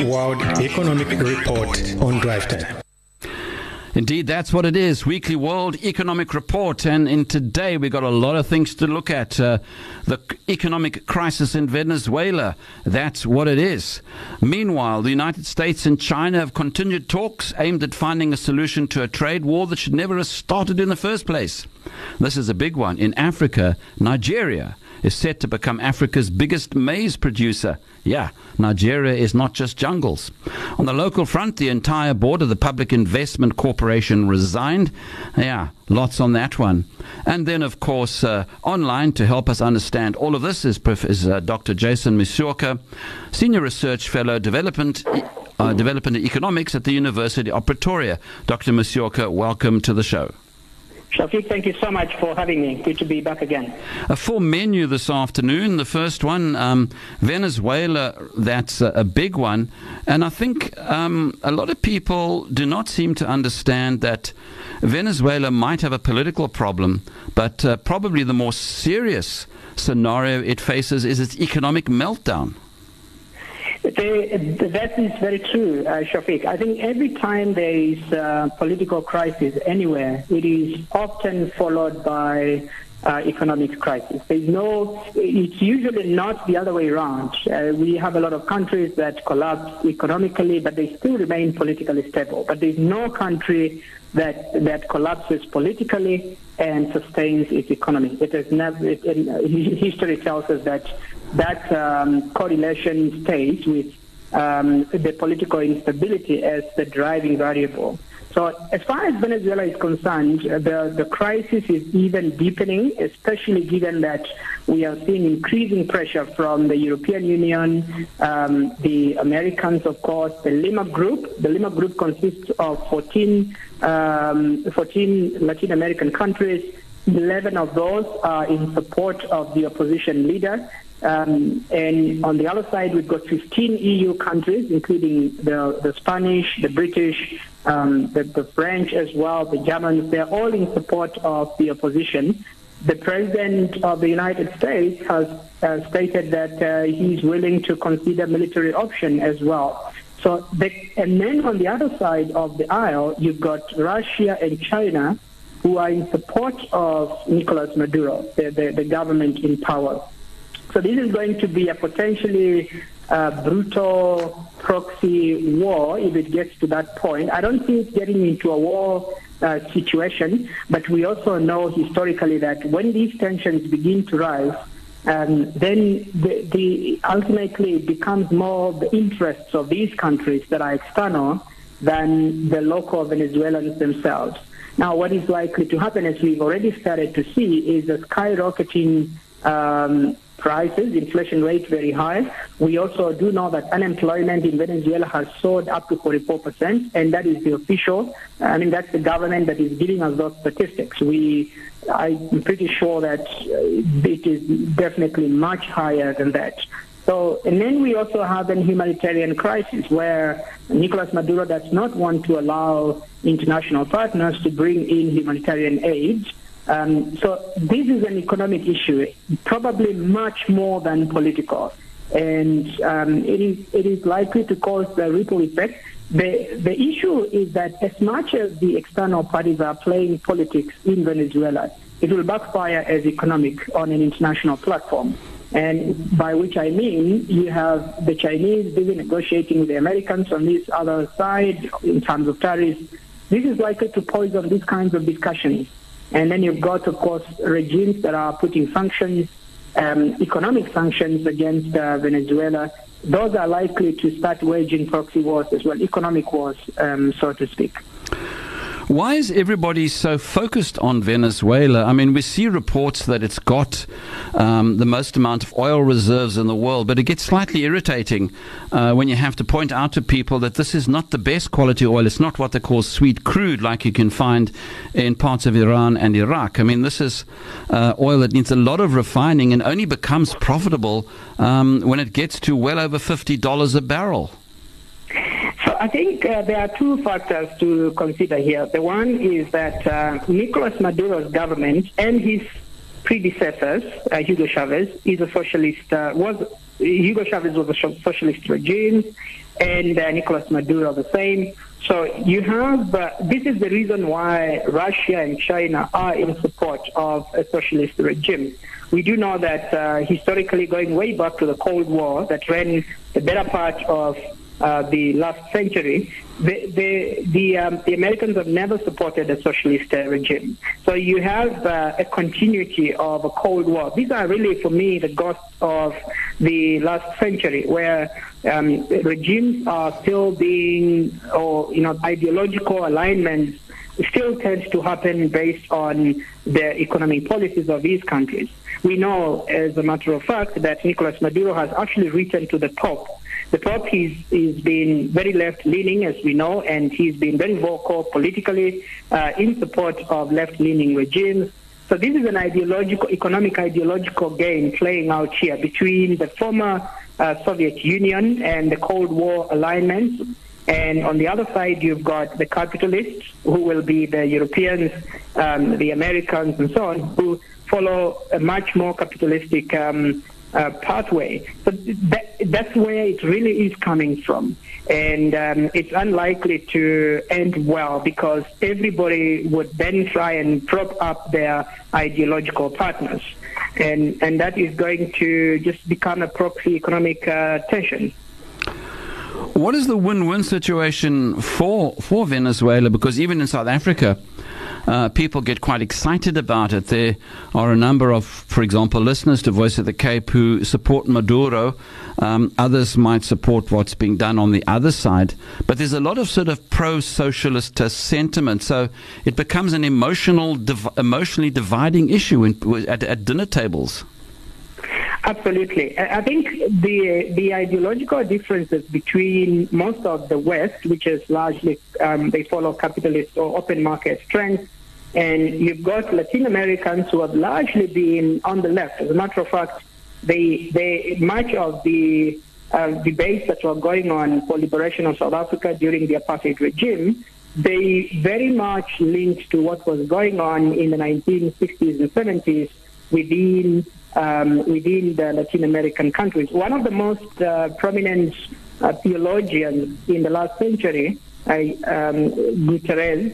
World Economic Report on Drive Time. Indeed, that's what it is. Weekly World Economic Report. And in today, we've got a lot of things to look at. The economic crisis in Venezuela. That's what it is. Meanwhile, the United States and China have continued talks aimed at finding a solution to a trade war that should never have started in the first place. This is a big one. In Africa, Nigeria is set to become Africa's biggest maize producer. Yeah, Nigeria is not just jungles. On the local front, the entire board of the Public Investment Corporation resigned. Yeah, lots on that one. And then, of course, online to help us understand all of this is Dr. Jason Masuoka, Senior Research Fellow, Development and Economics at the University of Pretoria. Dr. Masuoka, welcome to the show. Shafiq, thank you so much for having me. Good to be back again. A full menu this afternoon. The first one, Venezuela, that's a big one. And I think a lot of people do not seem to understand that Venezuela might have a political problem, but probably the more serious scenario it faces is its economic meltdown. That is very true, Shafiq. I think every time there is a political crisis anywhere, it is often followed by economic crisis. It's usually not the other way around. We have a lot of countries that collapse economically, but they still remain politically stable. But there's no country that collapses politically and sustains its economy. It has never. History tells us that correlation stays with the political instability as the driving variable. So as far as Venezuela is concerned, the crisis is even deepening, especially given that we are seeing increasing pressure from the European Union, the Americans, of course, the Lima Group. The Lima Group consists of 14 Latin American countries. 11 of those are in support of the opposition leader. And on the other side, we've got 15 EU countries, including the Spanish, the British, the French as well, the Germans. They're all in support of the opposition. The President of the United States has stated that he's willing to consider military option as well. And then on the other side of the aisle, you've got Russia and China, who are in support of Nicolas Maduro, the government in power. So this is going to be a potentially brutal proxy war if it gets to that point. I don't think it's getting into a war situation, but we also know historically that when these tensions begin to rise, then ultimately it becomes more the interests of these countries that are external than the local Venezuelans themselves. Now, what is likely to happen, as we've already started to see, is a skyrocketing prices, inflation rate very high. We also do know that unemployment in Venezuela has soared up to 44%, and that is the official. That's the government that is giving us those statistics. I'm pretty sure that it is definitely much higher than that. So, and then we also have a humanitarian crisis where Nicolas Maduro does not want to allow international partners to bring in humanitarian aid. So this is an economic issue, probably much more than political, and it is likely to cause a ripple effect. The issue is that as much as the external parties are playing politics in Venezuela, it will backfire as economic on an international platform. And by which I mean you have the Chinese busy negotiating with the Americans on this other side in terms of tariffs. This is likely to poison these kinds of discussions. And then you've got, of course, regimes that are putting sanctions, economic sanctions against Venezuela. Those are likely to start waging proxy wars as well, economic wars, so to speak. Why is everybody so focused on Venezuela? I mean, we see reports that it's got the most amount of oil reserves in the world, but it gets slightly irritating when you have to point out to people that this is not the best quality oil. It's not what they call sweet crude like you can find in parts of Iran and Iraq. I mean, this is oil that needs a lot of refining and only becomes profitable when it gets to well over $50 a barrel. So I think there are two factors to consider here. The one is that Nicolas Maduro's government and his predecessors, Hugo Chavez, is a socialist, was Hugo Chavez was a socialist regime, and Nicolas Maduro the same. So you have, this is the reason why Russia and China are in support of a socialist regime. We do know that historically, going way back to the Cold War that ran the better part of the last century, the Americans have never supported a socialist regime. So you have a continuity of a Cold War. These are really, for me, the ghosts of the last century, where regimes are still being, or ideological alignments still tends to happen based on the economic policies of these countries. We know, as a matter of fact, that Nicolas Maduro has actually written to the Pope. The Pope, he's been very left-leaning, as we know, and he's been very vocal politically in support of left-leaning regimes. So this is an economic ideological game playing out here between the former Soviet Union and the Cold War alignments. And on the other side, you've got the capitalists, who will be the Europeans, the Americans, and so on, who follow a much more capitalistic pathway. So that's where it really is coming from. And it's unlikely to end well, because everybody would then try and prop up their ideological partners. And that is going to just become a proxy economic tension. What is the win-win situation for Venezuela? Because even in South Africa, people get quite excited about it. There are a number of, for example, listeners to Voice of the Cape who support Maduro. Others might support what's being done on the other side. But there's a lot of sort of pro-socialist sentiment. So it becomes an emotionally dividing issue at dinner tables. Absolutely. I think the ideological differences between most of the West, which is largely, they follow capitalist or open market strength, and you've got Latin Americans who have largely been on the left. As a matter of fact, they much of the debates that were going on for liberation of South Africa during the apartheid regime, they very much linked to what was going on in the 1960s and 70s within the Latin American countries. One of the most prominent theologians in the last century, Guterres,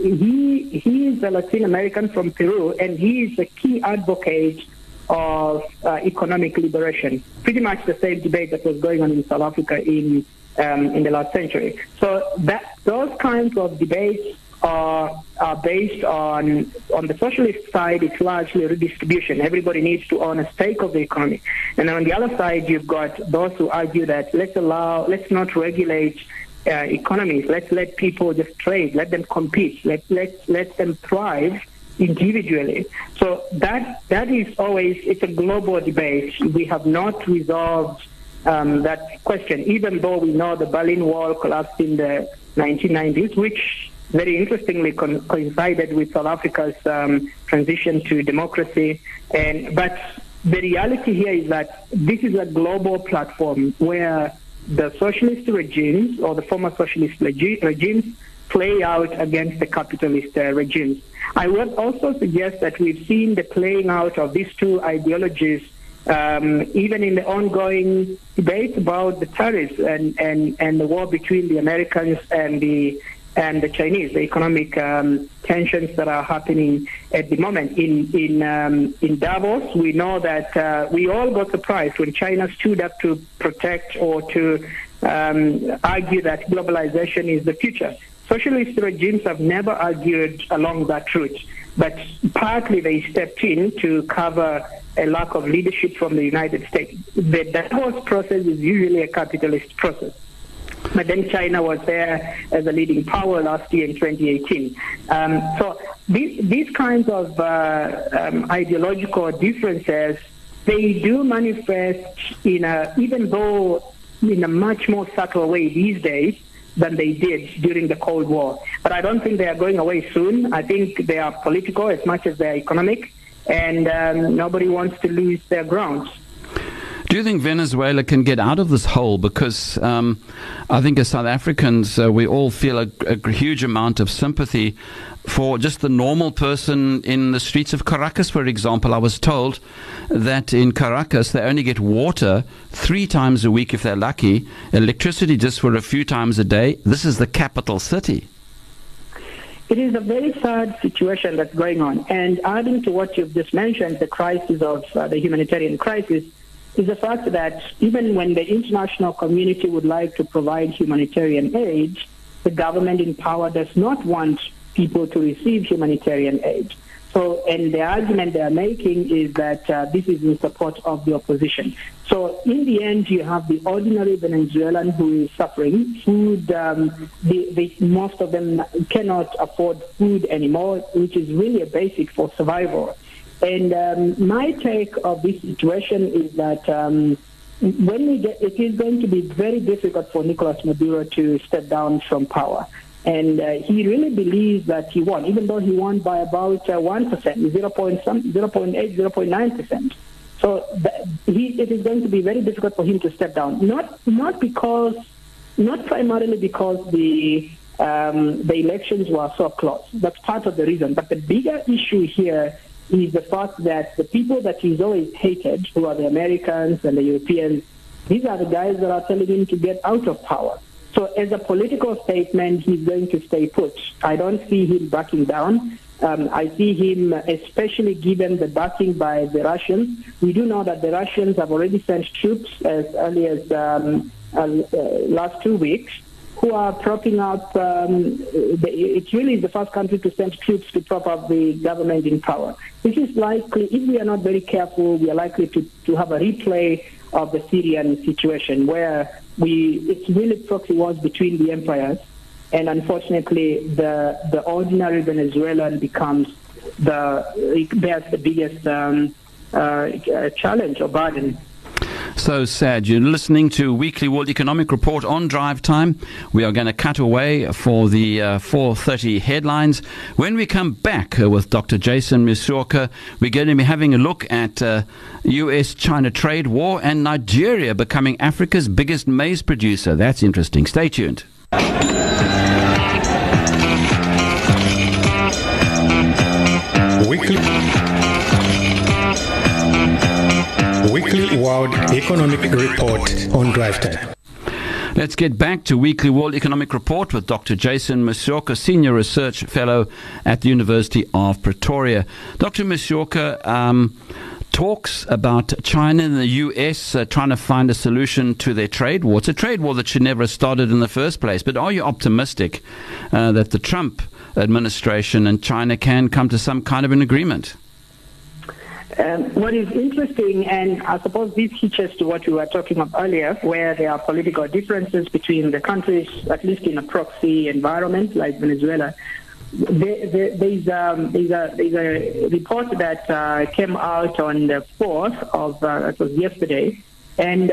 he is a Latin American from Peru, and he is a key advocate of economic liberation. Pretty much the same debate that was going on in South Africa in the last century. So those kinds of debates are based on the socialist side. It's largely redistribution. Everybody needs to own a stake of the economy. And on the other side, you've got those who argue that let's not regulate economies. Let's let people just trade. Let them compete. Let them thrive individually. So that is always, it's a global debate. We have not resolved that question, even though we know the Berlin Wall collapsed in the 1990s, which very interestingly coincided with South Africa's transition to democracy. But the reality here is that this is a global platform where the socialist regimes, or the former socialist regimes, play out against the capitalist regimes. I would also suggest that we've seen the playing out of these two ideologies even in the ongoing debate about the tariffs and the war between the Americans and the Chinese, the economic tensions that are happening at the moment. In Davos, we know that we all got surprised when China stood up to protect or to argue that globalization is the future. Socialist regimes have never argued along that route, but partly they stepped in to cover a lack of leadership from the United States. The Davos process is usually a capitalist process. But then China was there as a leading power last year in 2018. So these kinds of ideological differences, they do manifest even though in a much more subtle way these days than they did during the Cold War. But I don't think they are going away soon. I think they are political as much as they are economic, and nobody wants to lose their grounds. Do you think Venezuela can get out of this hole? Because I think as South Africans, we all feel a huge amount of sympathy for just the normal person in the streets of Caracas, for example. I was told that in Caracas, they only get water 3 times a week if they're lucky, electricity just for a few times a day. This is the capital city. It is a very sad situation that's going on. And adding to what you've just mentioned, the crisis of the humanitarian crisis, is the fact that even when the international community would like to provide humanitarian aid, the government in power does not want people to receive humanitarian aid. So, and the argument they are making is that this is in support of the opposition. So, in the end, you have the ordinary Venezuelan who is suffering. Food, most of them cannot afford food anymore, which is really a basic for survival. And my take of this situation is that it is going to be very difficult for Nicolas Maduro to step down from power. And he really believes that he won, even though he won by about 1%, 0.8, 0.9%. So it is going to be very difficult for him to step down. Not primarily because the elections were so close. That's part of the reason. But the bigger issue here is the fact that the people that he's always hated, who are the Americans and the Europeans, these are the guys that are telling him to get out of power. So as a political statement, he's going to stay put. I don't see him backing down. I see him, especially given the backing by the Russians. We do know that the Russians have already sent troops as early as last 2 weeks, who are propping up, it really is the first country to send troops to prop up the government in power. This is likely, if we are not very careful, we are likely to have a replay of the Syrian situation where it's really proxy wars between the empires, and unfortunately the ordinary Venezuelan bears the biggest challenge or burden. So sad. You're listening to Weekly World Economic Report on Drive Time. We are going to cut away for the 4:30 headlines. When we come back with Dr. Jason Masuoka, we're going to be having a look at US-China trade war and Nigeria becoming Africa's biggest maize producer. That's interesting. Stay tuned. Weekly World Economic Report on Drive Time. Let's get back to Weekly World Economic Report with Dr. Jason Masuoka, Senior Research Fellow at the University of Pretoria. Dr. Masuoka talks about China and the US trying to find a solution to their trade war. It's a trade war that should never have started in the first place. But are you optimistic that the Trump administration and China can come to some kind of an agreement? What is interesting, and I suppose this hitches to what we were talking about earlier, where there are political differences between the countries, at least in a proxy environment like Venezuela. There's a report that came out on the 4th of, it was yesterday, and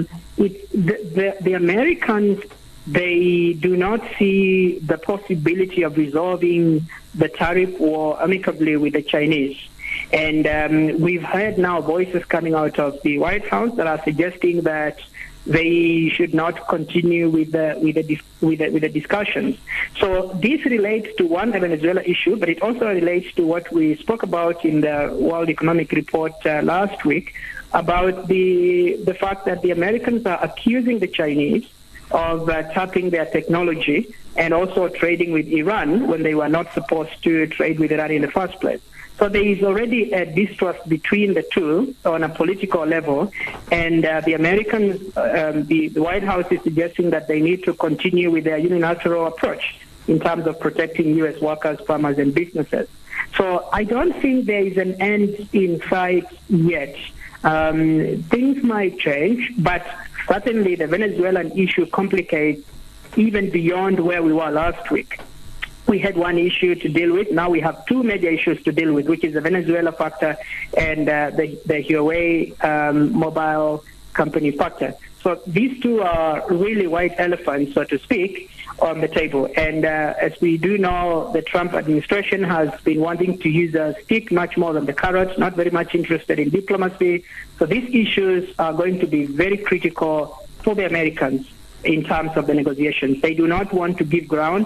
the Americans, they do not see the possibility of resolving the tariff war amicably with the Chinese. And we've heard now voices coming out of the White House that are suggesting that they should not continue with the discussions. So this relates to the Venezuela issue, but it also relates to what we spoke about in the World Economic Report last week about the fact that the Americans are accusing the Chinese of tapping their technology and also trading with Iran when they were not supposed to trade with Iran in the first place. So there is already a distrust between the two on a political level, and the Americans, the White House is suggesting that they need to continue with their unilateral approach in terms of protecting U.S. workers, farmers, and businesses. So I don't think there is an end in sight yet. Things might change, but certainly the Venezuelan issue complicates even beyond where we were last week. We had one issue to deal with. Now we have two major issues to deal with, which is the Venezuela factor and the Huawei mobile company factor. So these two are really white elephants, so to speak. on the table. And as we do know, the Trump administration has been wanting to use a stick much more than the carrot, not very much interested in diplomacy. So these issues are going to be very critical for the Americans in terms of the negotiations. They do not want to give ground,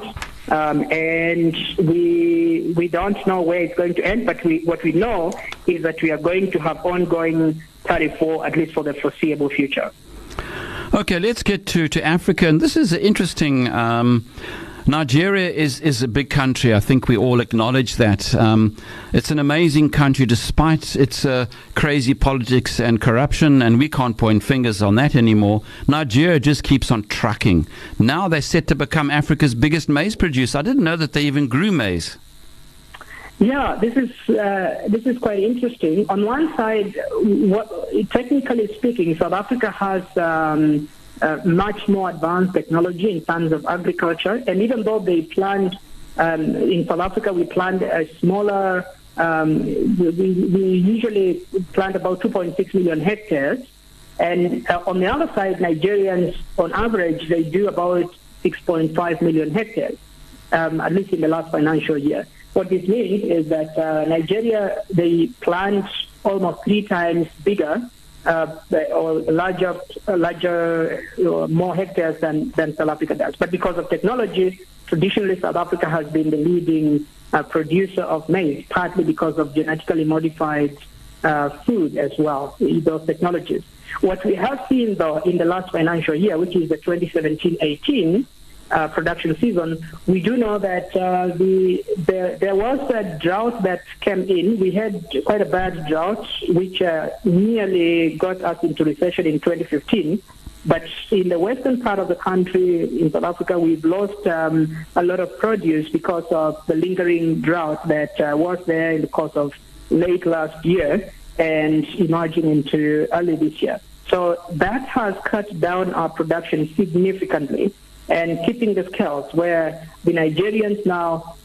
and we don't know where it's going to end, but what we know is that we are going to have ongoing tariff war, at least for the foreseeable future. Okay, let's get to Africa, and this is interesting. Nigeria is a big country. I think we all acknowledge that. It's an amazing country despite its crazy politics and corruption, and we can't point fingers on that anymore. Nigeria just keeps on trucking. Now they're set to become Africa's biggest maize producer. I didn't know that they even grew maize. Yeah, this is quite interesting. On one side, technically speaking, South Africa has much more advanced technology in terms of agriculture, and even though they planned in South Africa, we planned a smaller. We usually plant about 2.6 million hectares, and on the other side, Nigerians on average they do about 6.5 million hectares, at least in the last financial year. What this means is that Nigeria, they plant almost 3 times bigger or larger, more hectares than South Africa does. But because of technology, traditionally South Africa has been the leading producer of maize, partly because of genetically modified food as well, those technologies. What we have seen, though, in the last financial year, which is the 2017-18, production season, we do know that there was a drought that came in. We had quite a bad drought, which nearly got us into recession in 2015. But in the western part of the country, in South Africa, we've lost a lot of produce because of the lingering drought that was there in the course of late last year and emerging into early this year. So that has cut down our production significantly and keeping the scales where the Nigerians now,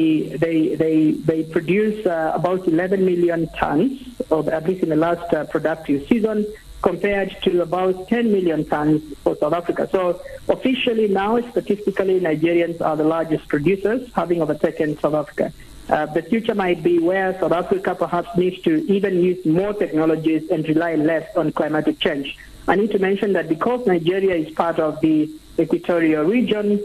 they produce about 11 million tons, or at least in the last productive season, compared to about 10 million tons for South Africa. So officially now, statistically, Nigerians are the largest producers, having overtaken South Africa. The future might be where South Africa perhaps needs to even use more technologies and rely less on climatic change. I need to mention that because Nigeria is part of the equatorial region,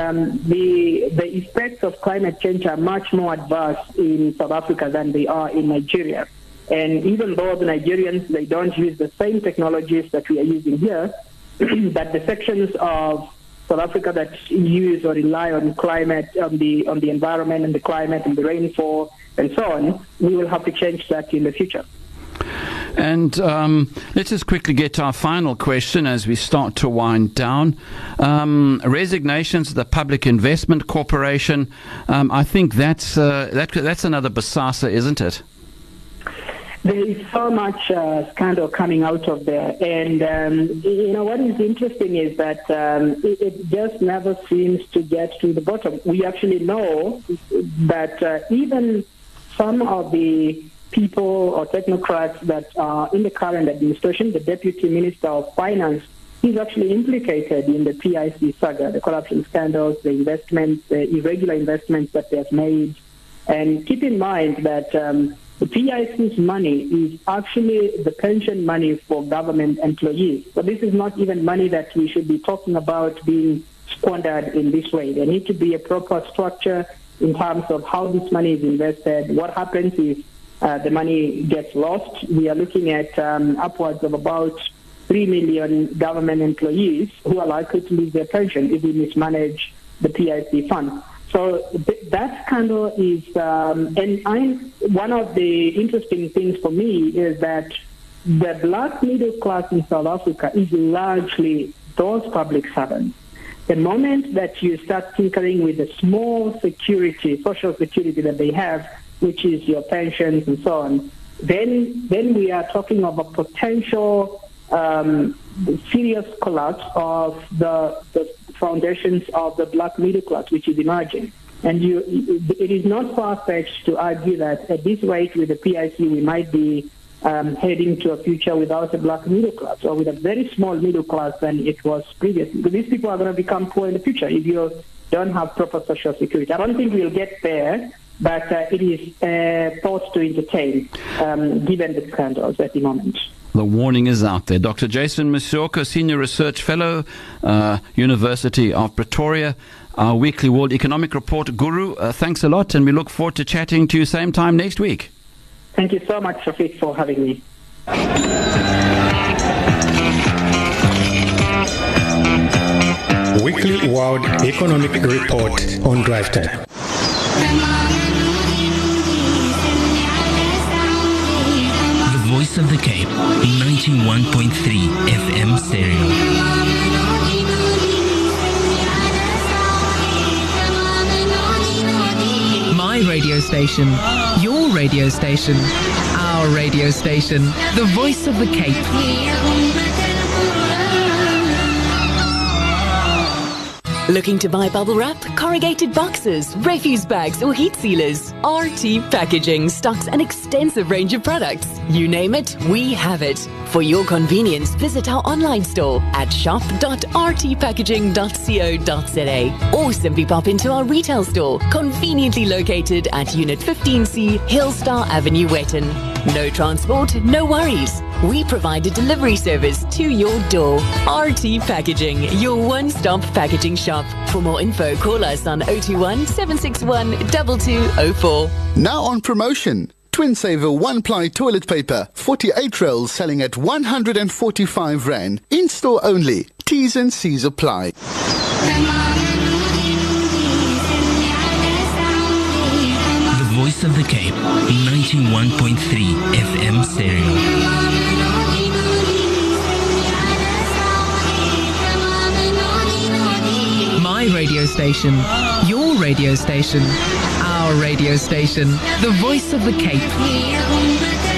the effects of climate change are much more adverse in South Africa than they are in Nigeria. And even though the Nigerians, they don't use the same technologies that we are using here, but the sections of South Africa that use or rely on climate, on the environment and the climate and the rainfall and so on, we will have to change that in the future. And let's just quickly get to our final question as we start to wind down. Resignations of the Public Investment Corporation. I think that's another Bosasa, isn't it? There is so much scandal coming out of there. And, what is interesting is that it just never seems to get to the bottom. We actually know that even some of the people or technocrats that are in the current administration, the Deputy Minister of Finance, is actually implicated in the PIC saga, the corruption scandals, the investments, the irregular investments that they have made. And keep in mind that the PIC's money is actually the pension money for government employees. So this is not even money that we should be talking about being squandered in this way. There needs to be a proper structure in terms of how this money is invested. What happens if the money gets lost? We are looking at upwards of about 3 million government employees who are likely to lose their pension if we mismanage the PIC fund. So that scandal is, one of the interesting things for me is that the black middle class in South Africa is largely those public servants. The moment that you start tinkering with the small security, social security that they have, which is your pensions and so on, then we are talking of a potential serious collapse of the foundations of the black middle class, which is emerging. And it is not far-fetched to argue that at this rate with the PIC, we might be heading to a future without a black middle class, or with a very small middle class than it was previously. Because these people are going to become poor in the future. If don't have proper social security. I don't think we'll get there, but it is thought to entertain, given the scandals at the moment. The warning is out there. Dr. Jason Masioko, Senior Research Fellow, University of Pretoria, our weekly World Economic Report guru. Thanks a lot, and we look forward to chatting to you same time next week. Thank you so much, Shafiq, for having me. Weekly World Economic Report on Drive Time. The Voice of the Cape, 91.3 FM stereo. My radio station, your radio station, our radio station, the Voice of the Cape. Looking to buy bubble wrap, corrugated boxes, refuse bags or heat sealers? RT Packaging stocks an extensive range of products. You name it, we have it. For your convenience, visit our online store at shop.rtpackaging.co.za or simply pop into our retail store, conveniently located at Unit 15C, Hillstar Avenue, Wetton. No transport, no worries. We provide a delivery service to your door. RT Packaging, your one-stop packaging shop. For more info, call us on 021 761 2204. Now on promotion. Twin Saver one-ply toilet paper, 48 rolls selling at 145 Rand. In-store only. T's and C's apply. The Voice of the Cape, 91.3 FM stereo. My radio station, your radio station, our radio station, the Voice of the Cape.